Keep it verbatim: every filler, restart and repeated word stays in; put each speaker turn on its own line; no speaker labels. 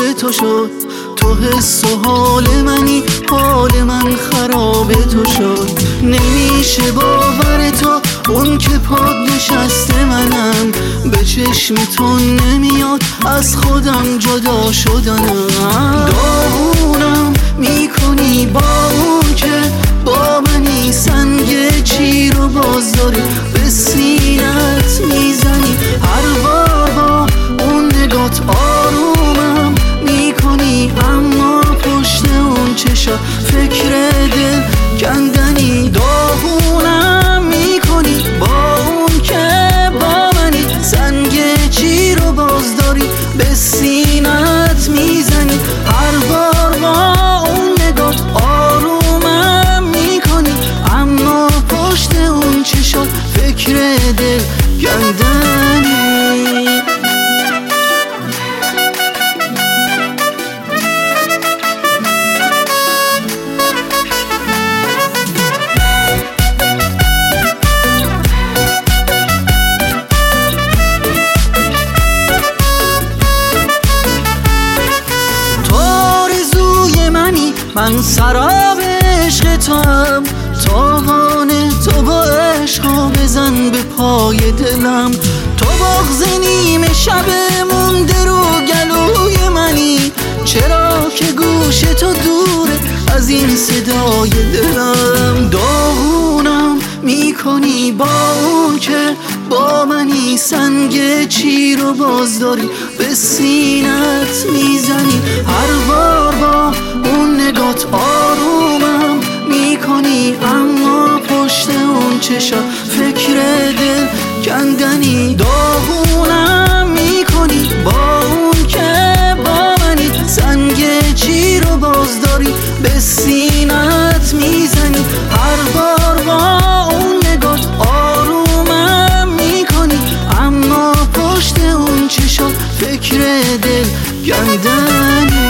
خواب تو شد، تو حس و حال منی، حال من خراب تو شد. نمیشه باور تو اون که پاد نشسته منم، به چشم تو نمیاد از خودم جدا شدنم. داغونم میکنی با اون که با منی، سنگ چی رو باز داری به سینت میزنی. هر بار با اون نگات آرومم میکنی، اما پشت اون چشا فکر دل کندنی. داغونم میکنی با اون که با منی، سنگ چی رو باز داری به سینت میزنی. هر بار با اون نگات آرومم میکنی، اما پشت اون چشات فکر دل کندنی. من سراب عشق تو هم، تاوانه تو با عشقا بزن به پای دلم. تو بغض نیمه شب مونده رو گلوی منی، چرا که گوش تو دوره از این صدای دلم. داغونم میکنی با اون که با منی، سنگ چی رو باز داری به سینت میزنی. هر بار با اون نگات آرومم میکنی، اما پشت اون چشا فکر دل کندنی. داغونم میکنی با اون که با منی، سنگ چی رو باز داری به سینت میزنی. هر بار با اون نگات آرومم میکنی، اما پشت اون چشا فکر دل کندنی.